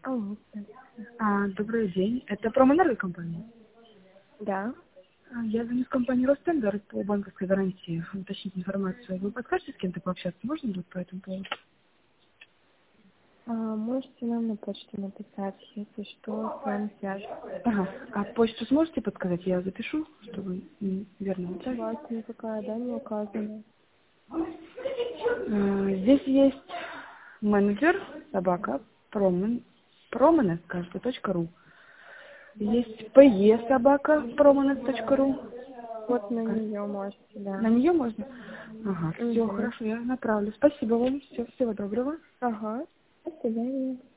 Алло. Добрый день. Это промэнерго-компания? Да. Я звоню с компании Ростендер по банковской гарантии. Уточнить информацию. Вы подскажете, с кем-то пообщаться? Можно будет по этому поводу? Можете нам на почту написать, если что, с вами свяжемся. Ага. А почту сможете подсказать? Я запишу, чтобы верно У написать. вас никакая, да, не указана? Здесь есть менеджер, собака, променет, кажется, .ру. Есть pe собака, promenet.ru. Вот на нее можете, да. На нее можно? Ага, все, Угу. хорошо, я направлю. Спасибо вам, всего доброго. Ага. До свидания.